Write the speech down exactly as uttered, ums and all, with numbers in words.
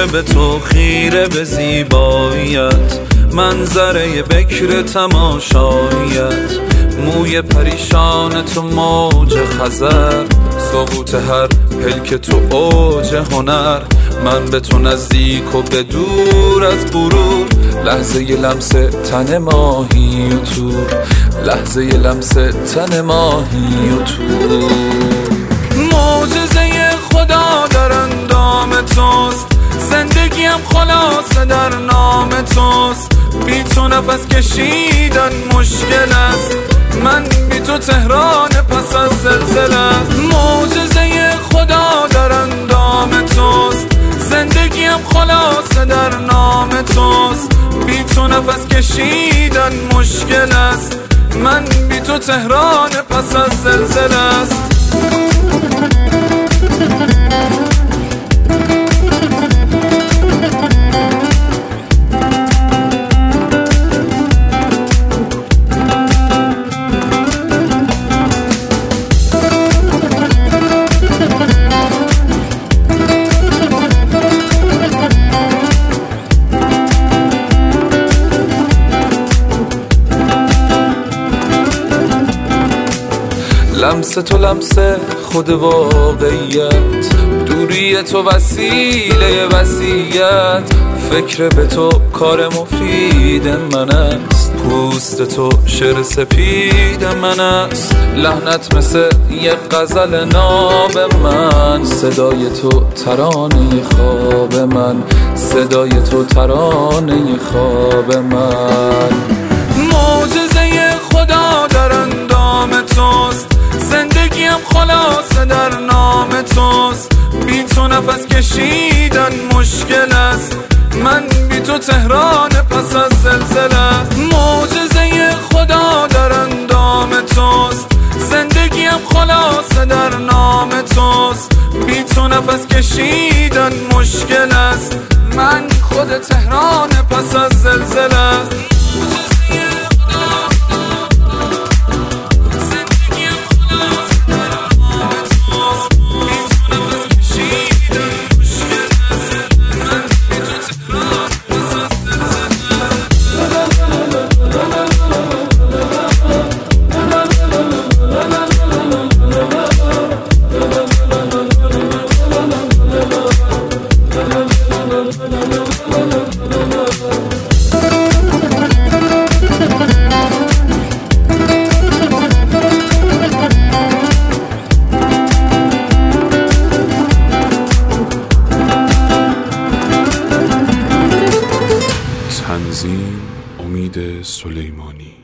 به تو خیره به زیباییت، منظره بکر تماشاییت، موی پریشان تو موج خزر، سقوط هر پلک تو اوج هنر. من به تو نزدیک و به دور از غرور، لحظه ی لمس تن ماهی و تور، لحظه ی لمس تن ماهی و تور. معجزه خدا در اندام توست، زندگیم خلاصه در نام توست. بی تو نفس کشیدن مشکل است، من بی تو تهران پس از زلزله. معجزه خدا در اندام توست، زندگیم خلاصه در نام توست. بی تو نفس کشیدن مشکل است، من بی تو تهران پس از زلزله است. لمس تو لمس خود واقعیت، دوری تو وسیله وصیت. فکر به تو کار مفید من است، پوست تو شعر سپید من است. لحنت مثل یک غزل ناب من، صدای تو ترانه خواب من، صدای تو ترانه خواب من. معجزه خدا در اندام توست، زندگیم خلاصه در نام توست. بی تو نفس کشیدن مشکل است، من بی تو تهران پس از زلزله. معجزه خدا در اندام توست، زندگیم خلاصه در نام توست. بی تو نفس کشیدن مشکل است، من خود تهران پس از زلزله. تنظیم امید سلیمانی.